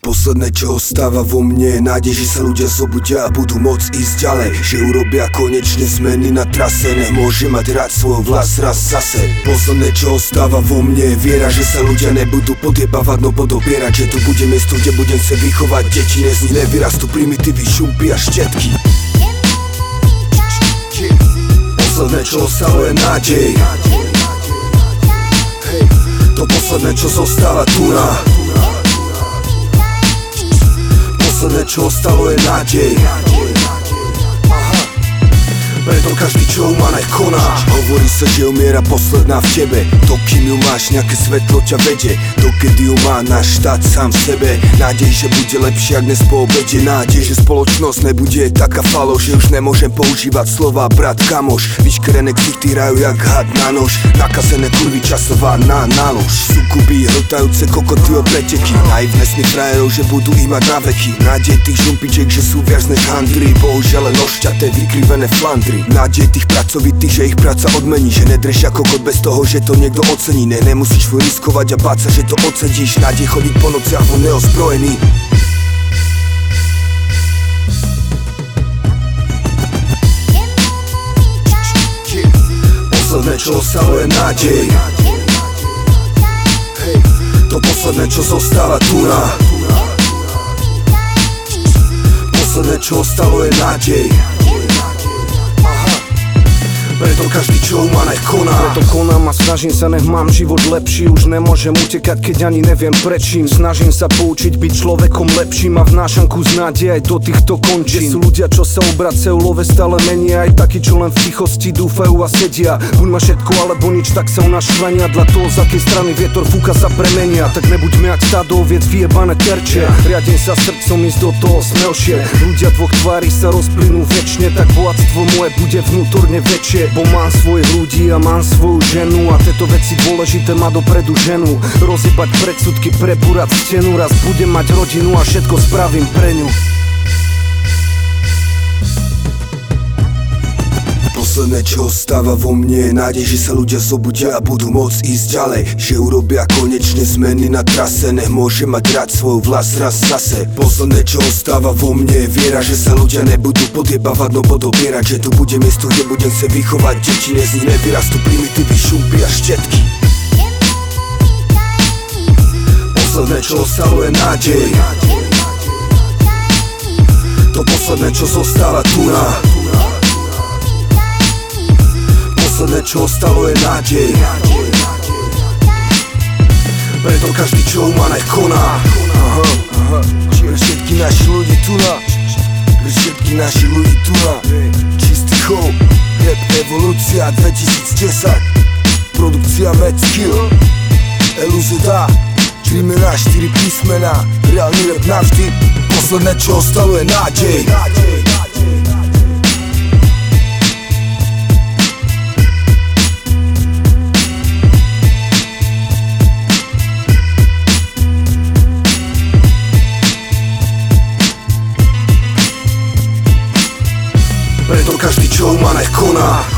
Posledné, čo ostáva vo mne, je nádej, že sa ľudia zobudia a budú môcť ísť ďalej. Že urobia konečne zmeny na trase, nech môže mať rád svoj vlast raz zase. Posledné, čo ostáva vo mne, je viera, že sa ľudia nebudú podjebávať, no podobierať. Že tu bude miesto, kde budem sa vychovať deti, z nich nevyrastú primitívy, šumpy a štetky. Posledné, čo ostalo, je nádej. To posledné, čo zostáva tu na. Posledné, čo ostalo, je nádej. Preto každý, čo ju má, nech koná. Hovorí sa, že umiera posledná v tebe. To, kým ju máš, nejaké svetlo ťa vedie. Dokedy ju má náš štát sám v sebe. Nádej, že bude lepšie, ak dnes po obede. Nádej, že spoločnosť nebude taká faloš, že už nemôžem používať slova brat, kamoš. Vyškerené ksichty hrajú jak had na nož. Nakazené kurvy časová na nálož. Sukuby, hltajúce kokoty o preteky. Naivné sny frajerov, že budú ich mať na veky. Nádej tých žumpičiek, že sú viac než handry. Bohužiaľ len ošťaté, vykrivené flandry. Nádej tých pracovitých, že ich práca odmení. Že nedreš ako kot bez toho, že to niekto ocení. Nemusíš svoj riskovať a báť sa, že to odsedíš. Nádej chodiť po nociach von neozbrojený. Posledné, čo ostalo, je nádej. To posledné, čo zostáva tu na. Posledné, čo ostalo, je nádej. Preto každý, čo má, nech koná. Preto konám a snažím sa, nech mám život lepší. Už nemôžem utekať, keď ani neviem prečím. Snažím sa poučiť byť človekom lepším a vnášam kus nádej aj do týchto končín. Kde sú ľudia, čo sa obracajú, love stále menia. Aj takí, čo len v tichosti dúfajú a sedia. Buď ma všetko alebo nič, tak sa u nás šlenia. Dla toho, z akej strany vietor fúka, sa premenia. Tak nebuďme jak stádo oviec, vyjebané terče. Riadím sa srdcom, ísť do toho smelšie. Ľudia dvoch tvári sa rozplynú večne, tak bohatstvo moje bude vnútorne väčšie. Bo mám svojich ľudí a mám svoju ženu. A tieto veci dôležité ma dopredu ženu. Rozjebať predsudky, prebúrať stenu. Raz budem mať rodinu a všetko spravím pre ňu. Posledné, čo ostáva vo mne, je nádej, že sa ľudia zobudia a budú môcť ísť ďalej. Že urobia konečne zmeny na trase, nech môže mať rád svoj vlast raz zase. Posledné, čo ostáva vo mne, je viera, že sa ľudia nebudú podjebávať, no podobierať. Že tu bude miesto, kde budem sa vychovať deti, z nich nevyrastú primitívy, šumpy a štetky. Posledné, čo ostalo, je nádej. To posledné, čo zostáva tu na. Posledné, čo ostalo, je nádej. Preto každý, čo má, nech koná. Pre všetky naši ľudí tu na. Pre všetky naši ľudí tu na. Čistý chov, rap evolúcia 2010. Produkcia Mad Skill, LUZDA, 3 mená, 4 písmená. Reálny rap navždy. Posledné, čo ostalo, je nádej. Preto každý, čo má, nech koná.